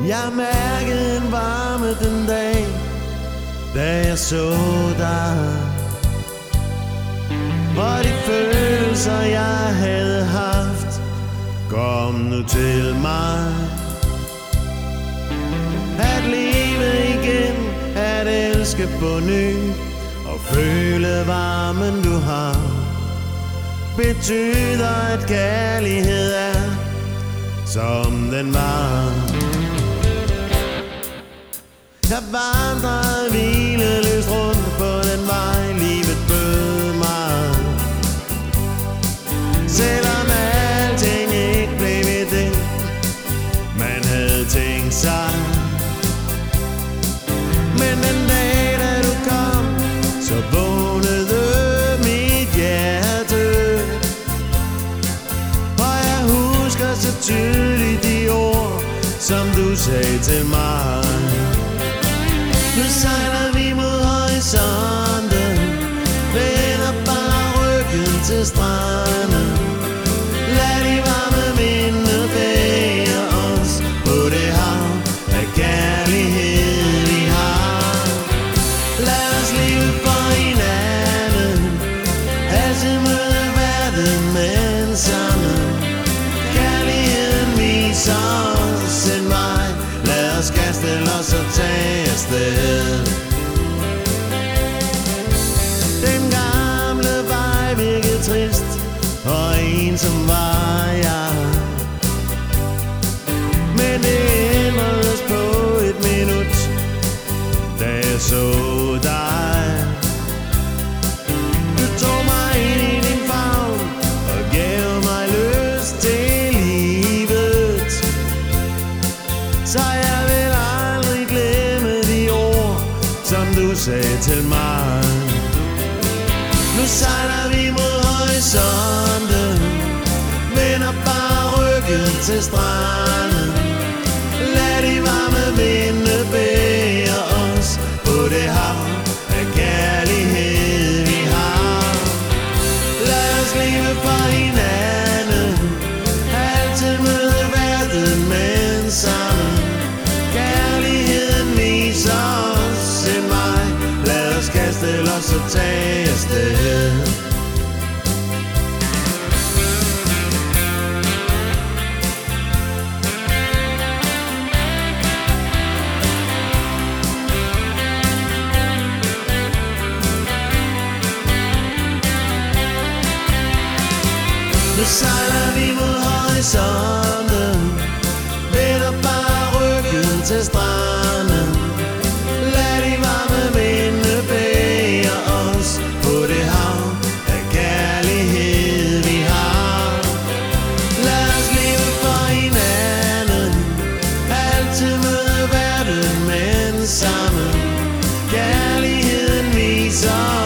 Jeg mærkede en varme den dag, da jeg så dig. Og de følelser jeg havde haft, kom nu til mig. At leve igen, at elske på ny, og føle varmen du har, betyder at kærlighed er, som den var. Jeg vandrede hvileløst rundt på den vej, livet bød mig. Selvom alting ikke blev ved det, man havde tænkt sig. Men den dag, da du kom, så vågnede mit hjerte. Og jeg husker så tydeligt de ord, som du sagde til mig. Nu sejler vi mod horisonten, vender bare ryggen til stranden. Lad de varme minde bære os på det hav af kærlighed vi har. Lad os leve for hinanden, altid møde verden med en sammen. Kærligheden viser os en vej, lad os kaste os og tage afsted. Den gamle vej virkede trist, og ensom var jeg. Men det ændredes på et minut, da jeg så dig. Du tog mig ind i din favn og gav mig lyst til livet. Så jeg vil aldrig glemme de ord, som du sagde til mig. Nu sejler vi mod horisonten, vender bare ryggen til stranden. Lad de varme vinde bære os på det hav af kærlighed vi har. Lad os leve for hinanden, altid møde verden med en sammen. Kærligheden viser os en vej, lad os kaste os og tage afsted. Nu sejler vi mod horisonten, vender bare ryggen til stranden. Lad de varme vinde bære os på det hav af kærlighed vi har. Lad os leve for hinanden, altid møde verden med en sammen. Kærligheden viser